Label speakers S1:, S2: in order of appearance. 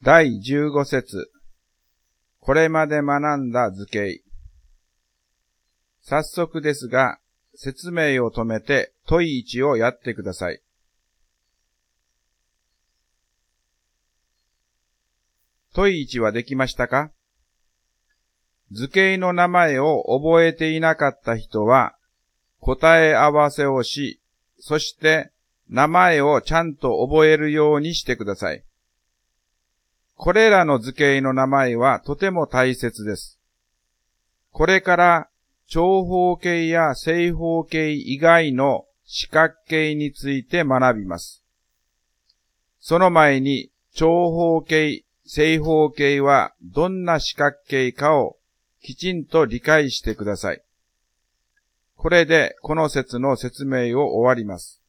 S1: 第15節。これまで学んだ図形。早速ですが、説明を止めて問1をやってください。問1はできましたか？図形の名前を覚えていなかった人は、答え合わせをし、そして名前をちゃんと覚えるようにしてください。これらの図形の名前はとても大切です。これから長方形や正方形以外の四角形について学びます。その前に長方形、正方形はどんな四角形かをきちんと理解してください。これでこの節の説明を終わります。